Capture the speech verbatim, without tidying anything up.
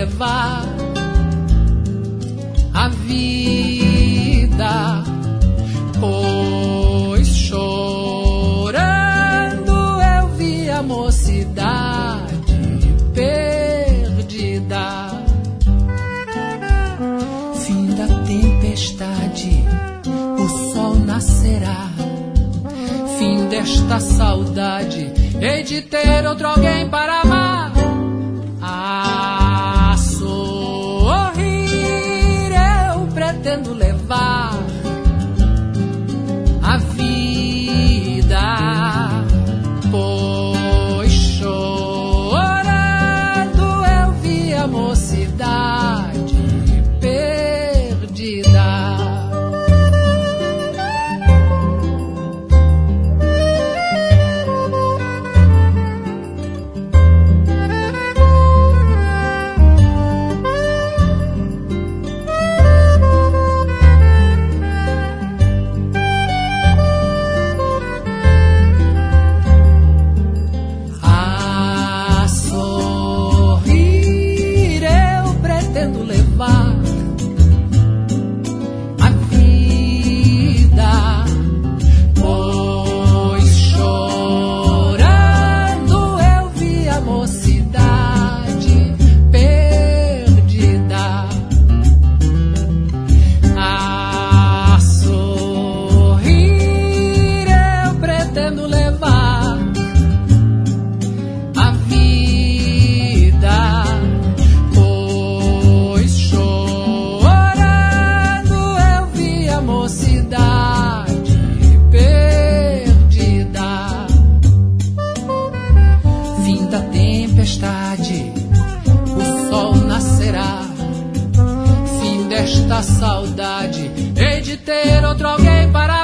levar a vida, pois chorando eu vi a mocidade perdida. Fim da tempestade, o sol nascerá. Fim desta saudade, hei de ter outro alguém para amar. A sorrir eu pretendo levar a vida, pois chorando eu vi a mocidade perdida. Saudade, hei de ter outro alguém para